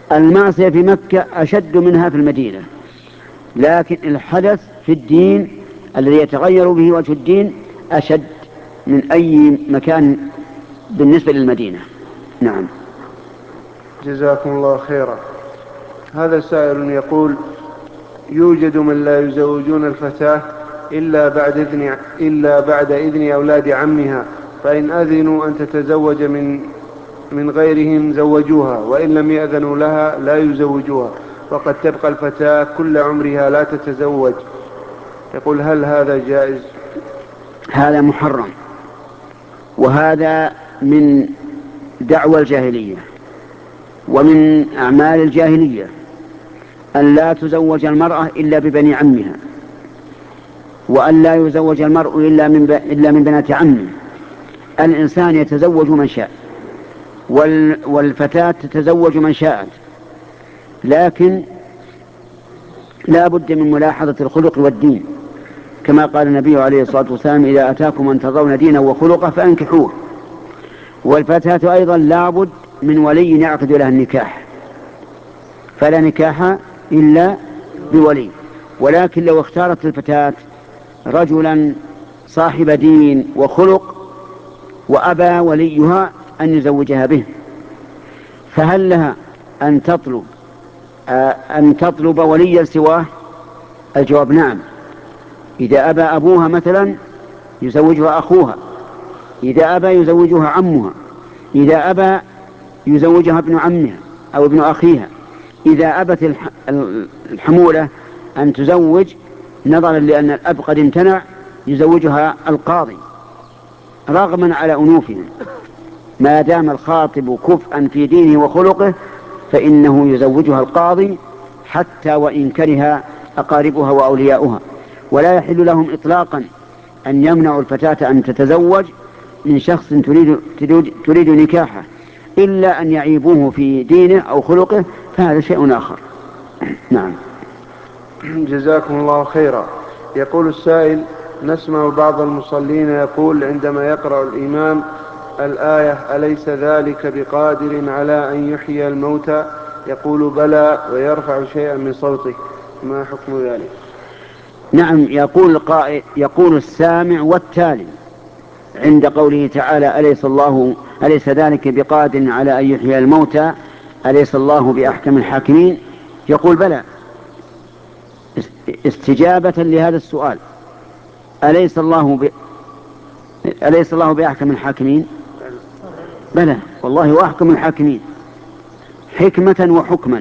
المعصية في مكة أشد منها في المدينة، لكن الحدث في الدين الذي يتغير به وجه الدين أشد من أي مكان بالنسبة للمدينة. نعم. جزاكم الله خيرا. هذا سائل يقول: يوجد من لا يزوجون الفتاة إلا بعد إذن أولاد عمها، فإن أذنوا أن تتزوج من غيرهم زوجوها، وإن لم يأذنوا لها لا يزوجوها، وقد تبقى الفتاة كل عمرها لا تتزوج. يقول: هل هذا جائز؟ هذا محرم، وهذا من دعوى الجاهلية ومن أعمال الجاهلية أن لا تزوج المرأة إلا ببني عمها، وأن لا يزوج المرء إلا من بنات عمه. الإنسان يتزوج من شاء، والفتاة تتزوج من شاءت، لكن لا بد من ملاحظة الخلق والدين، كما قال النبي عليه الصلاة والسلام: إذا أتاكم من ترضون دينه وخلقه فأنكحوه. والفتاة أيضا لا بد من ولي يعقد لها النكاح، فلا نكاح إلا بولي. ولكن لو اختارت الفتاة رجلا صاحب دين وخلق وأبى وليها أن يزوجها به، فهل لها أن تطلب وليا سواه؟ الجواب نعم. إذا أبى أبوها مثلا يزوجها أخوها، إذا أبى يزوجها عمها، إذا أبى يزوجها ابن عمها أو ابن أخيها، إذا أبت الحمولة أن تزوج نظرا لأن الأب قد امتنع يزوجها القاضي رغما على أنوفهم، ما دام الخاطب كفءا في دينه وخلقه فإنه يزوجها القاضي حتى وإن كره أقاربها وأولياؤها. ولا يحل لهم إطلاقا أن يمنعوا الفتاة أن تتزوج من شخص تريد نكاحه إلا أن يعيبوه في دينه أو خلقه، فهذا شيء آخر. نعم. جزاكم الله خيرا. يقول السائل: نسمع بعض المصلين يقول عندما يقرأ الإمام الآية: أليس ذلك بقادر على أن يحيي الموتى، يقول بلى ويرفع شيئا من صوته، ما حكم ذلك؟ نعم، يقول السامع والتالي عند قوله تعالى: أليس ذلك بقادر على أن يحيي الموتى، أليس الله بأحكم الحاكمين، يقول بلى، استجابة لهذا السؤال: أليس الله بأحكم الحاكمين؟ بلى والله وأحكم الحاكمين حكمة وحكما،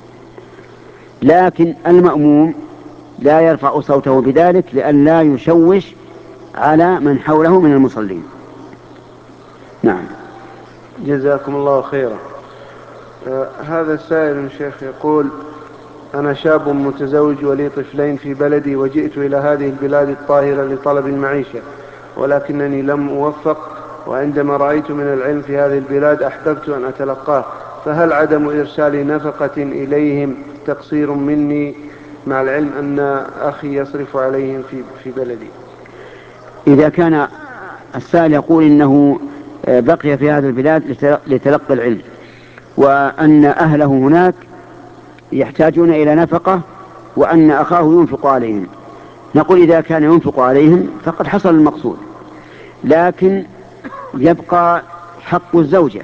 لكن المأموم لا يرفع صوته بذلك لئلا يشوش على من حوله من المصلين. نعم. جزاكم الله خيرا. هذا السائل شيخ يقول: أنا شاب متزوج ولي طفلين في بلدي، وجئت إلى هذه البلاد الطاهرة لطلب المعيشة، ولكنني لم أوفق، وعندما رأيت من العلم في هذه البلاد أحببت أن أتلقاه، فهل عدم إرسال نفقة إليهم تقصير مني، مع العلم أن أخي يصرف عليهم في بلدي؟ إذا كان السائل يقول إنه بقي في هذه البلاد لتلقي العلم، وأن أهله هناك يحتاجون إلى نفقة، وأن أخاه ينفق عليهم، نقول إذا كان ينفق عليهم فقد حصل المقصود، لكن يبقى حق الزوجة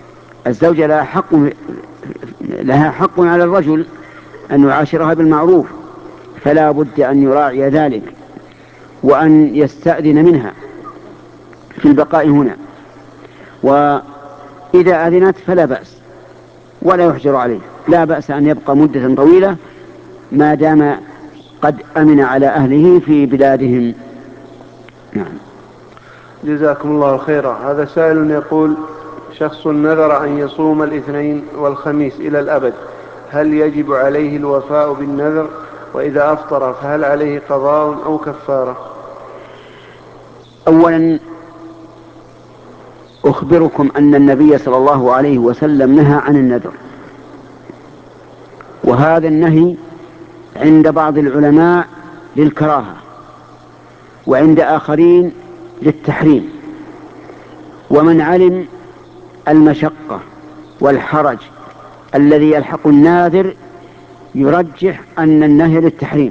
لها حق على الرجل أن يعاشرها بالمعروف، فلا بد أن يراعي ذلك وأن يستأذن منها في البقاء هنا، وإذا أذنت فلا بأس ولا يحجر عليه، لا بأس أن يبقى مدة طويلة ما دام قد أمن على أهله في بلادهم. نعم. جزاكم الله خيرا. هذا سائل يقول: شخص نذر أن يصوم الاثنين والخميس إلى الأبد، هل يجب عليه الوفاء بالنذر؟ وإذا أفطر فهل عليه قضاء أو كفارة؟ أولا أخبركم أن النبي صلى الله عليه وسلم نهى عن النذر، وهذا النهي عند بعض العلماء للكراهة، وعند آخرين للتحريم. ومن علم المشقة والحرج الذي يلحق الناذر يرجح أن النهي للتحريم،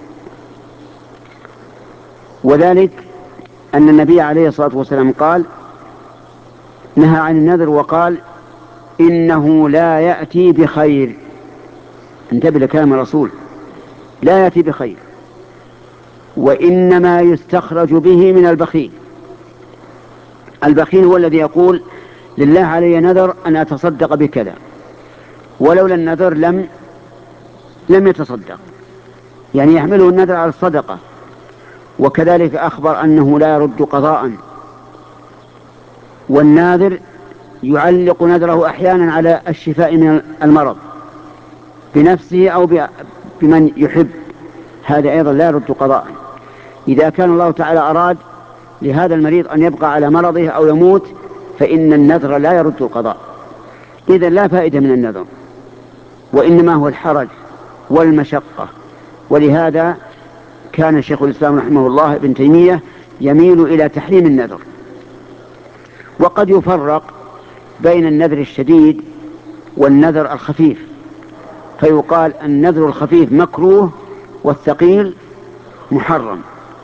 وذلك أن النبي عليه الصلاة والسلام قال نهى عن النذر وقال إنه لا يأتي بخير. انتبه لكلام الرسول، لا يأتي بخير، وإنما يستخرج به من البخيل. البخيل هو الذي يقول لله علي نذر أن أتصدق بكذا، ولولا النذر لم يتصدق، يعني يحمله النذر على الصدقة. وكذلك أخبر أنه لا يرد قضاء، والناذر يعلق نذره أحيانا على الشفاء من المرض بنفسه أو بمن يحب، هذا أيضا لا يرد قضاء. إذا كان الله تعالى أراد لهذا المريض أن يبقى على مرضه أو يموت فإن النذر لا يرد القضاء. إذن لا فائدة من النذر، وإنما هو الحرج والمشقة. ولهذا كان شيخ الإسلام رحمه الله ابن تيمية يميل إلى تحريم النذر. وقد يفرق بين النذر الشديد والنذر الخفيف، فيقال النذر الخفيف مكروه والثقيل محرم.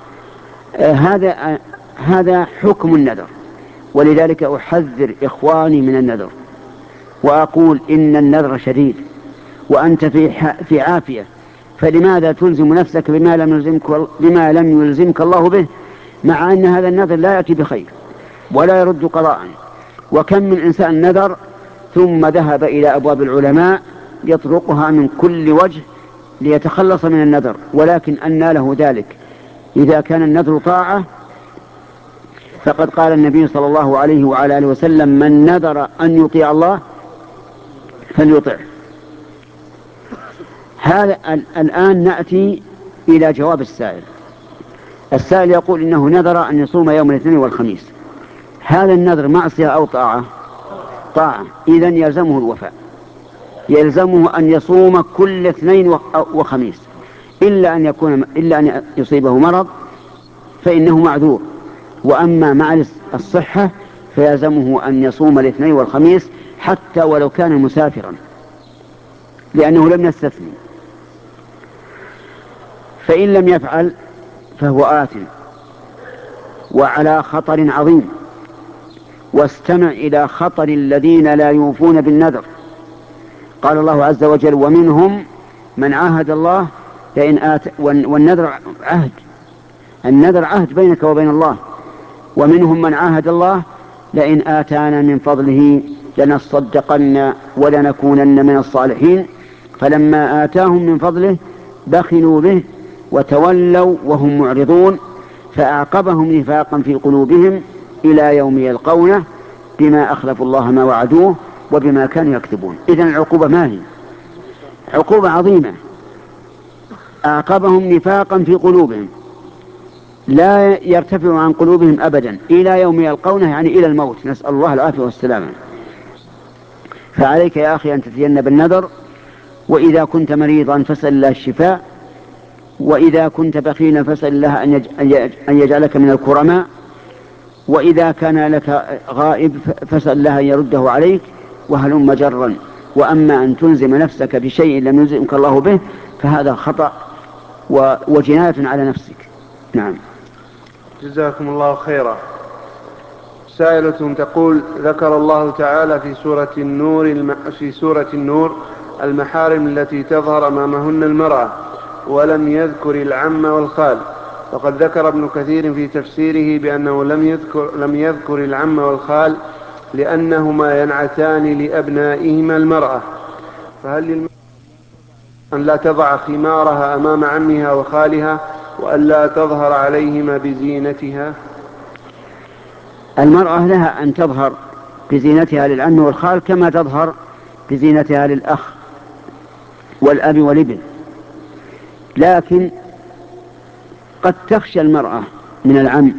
هذا حكم النذر، ولذلك أحذر إخواني من النذر وأقول إن النذر شديد وأنت في عافية، فلماذا تلزم نفسك بما لم يلزمك الله به، مع أن هذا النذر لا يأتي بخير ولا يرد قضاء. وكم من إنسان نذر ثم ذهب إلى أبواب العلماء يطرقها من كل وجه ليتخلص من النذر، ولكن أنى له ذلك؟ إذا كان النذر طاعة فقد قال النبي صلى الله عليه وعلى آله وسلم من نذر أن يطيع الله فليطعه. هذا الآن نأتي إلى جواب السائل. السائل يقول إنه نذر أن يصوم يوم الاثنين والخميس، هذا النذر معصية أو طاعة؟ طاعة، إذن يلزمه الوفاء، يلزمه أن يصوم كل اثنين وخميس، إلا أن يصيبه مرض فإنه معذور. وأما مع الصحة فيلزمه أن يصوم الاثنين والخميس حتى ولو كان مسافرا، لأنه لم يستثني. فإن لم يفعل فهو آثم وعلى خطر عظيم. واستمع إلى خطر الذين لا يوفون بالنذر. قال الله عز وجل ومنهم من عاهد الله والنذر عهد، النذر عهد بينك وبين الله. ومنهم من عاهد الله لئن آتانا من فضله لنصدقن ولنكونن من الصالحين، فلما آتاهم من فضله بخلوا به وتولوا وهم معرضون، فأعقبهم نفاقا في قلوبهم إلى يوم يلقونه بما أخلفوا الله ما وعدوه وبما كانوا يكذبون. إذن العقوبة ما هي؟ عقوبة عظيمة. أعقبهم نفاقا في قلوبهم، لا يرتفع عن قلوبهم أبدا إلى يوم يلقونه، يعني إلى الموت، نسأل الله العافية والسلامة. فعليك يا أخي أن تتجنب النذر، وإذا كنت مريضا فاسأل الله الشفاء، وإذا كنت بخيلا فاسأل الله أن يجعلك من الكرماء، وإذا كان لك غائب فاسأل الله أن يرده عليك، وهلم جرا. وأما أن تلزم نفسك بشيء لم يلزمك الله به فهذا خطأ وجناية على نفسك. نعم. جزاكم الله خيرا. سائلة تقول ذكر الله تعالى في سورة النور المحارم التي تظهر أمامهن المرأة، ولم يذكر العم والخال، وقد ذكر ابن كثير في تفسيره بأنه لم يذكر العم والخال لأنهما ينعتان لأبنائهما المرأة، فهل للمرأة أن لا تضع خمارها أمام عمها وخالها وأن لا تظهر عليهما بزينتها؟ المرأة لها أن تظهر بزينتها للعم والخال كما تظهر بزينتها للأخ والأب والابن، لكن قد تخشى المرأة من العم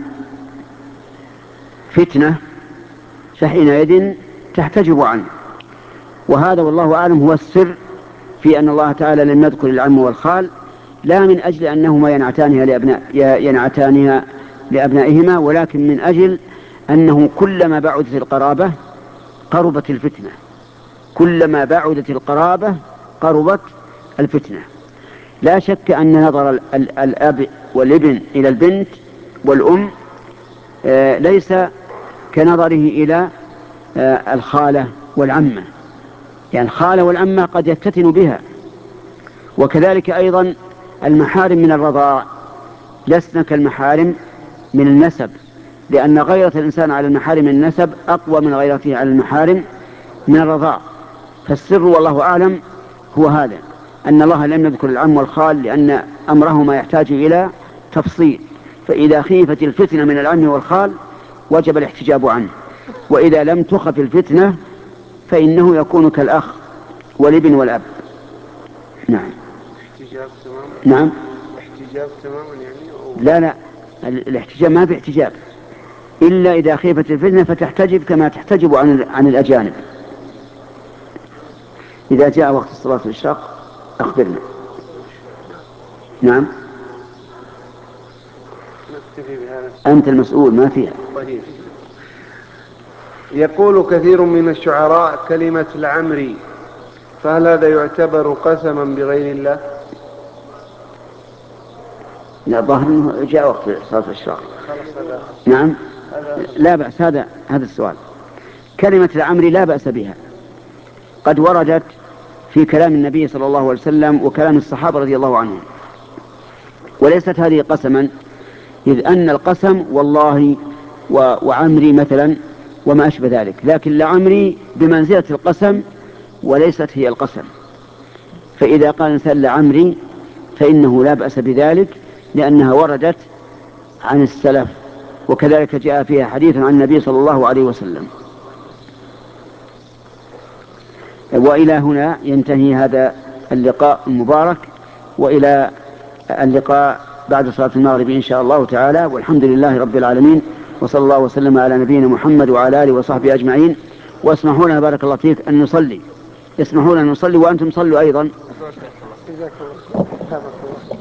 فتنة، فحينئذ تحتجب عنه. وهذا والله أعلم هو السر في أن الله تعالى لم يذكر العم والخال، لا من أجل أنهما ينعتانها لأبنائهما، ولكن من أجل أنه كلما بعدت القرابة قربت الفتنة، كلما بعدت القرابة قربت الفتنة. لا شك أن نظر الأب والابن إلى البنت والأم ليس كنظره إلى الخالة والعمة، يعني الخالة والعمة قد يفتتن بها. وكذلك أيضا المحارم من الرضاع لسنا كالمحارم من النسب، لأن غيرة الإنسان على المحارم من النسب أقوى من غيرته على المحارم من الرضاع. فالسر والله أعلم هو هذا، أن الله لم يذكر العم والخال لأن أمرهما يحتاج إلى تفصيل، فإذا خيفت الفتنة من العم والخال وجب الاحتجاب عنه، وإذا لم تخف الفتنة فإنه يكون كالأخ والابن والأب. نعم. احتجاب تماما؟ نعم. احتجاب تماما يعني لا الاحتجاب ما في احتجاب إلا إذا خيفت الفتنة فتحتجب كما تحتجب عن الأجانب. إذا جاء وقت الصلاة والإشراق أخبرنا. نعم. أنت المسؤول ما فيها. طيب. يقول كثير من الشعراء كلمة العمري، فهل هذا يعتبر قسما بغير الله؟ لا، ظاهر أنه جاء وقت صلاة الإشراق. نعم. لا بأس، هذا السؤال. كلمة العمري لا بأس بها، قد وردت في كلام النبي صلى الله عليه وسلم وكلام الصحابة رضي الله عنهم، وليست هذه قسما، إذ أن القسم والله وعمري مثلا وما أشبه ذلك، لكن لعمري بمنزلة القسم وليست هي القسم. فإذا قال الإنسان لعمري فإنه لا بأس بذلك، لأنها وردت عن السلف، وكذلك جاء فيها حديث عن النبي صلى الله عليه وسلم. وإلى هنا ينتهي هذا اللقاء المبارك، وإلى اللقاء بعد صلاة المغرب إن شاء الله تعالى، والحمد لله رب العالمين، وصلى الله وسلم على نبينا محمد وعلى آله وصحبه أجمعين. واسمحوا لنا بارك الله فيك أن نصلي، اسمحوا لنا نصلي وأنتم صلوا أيضا.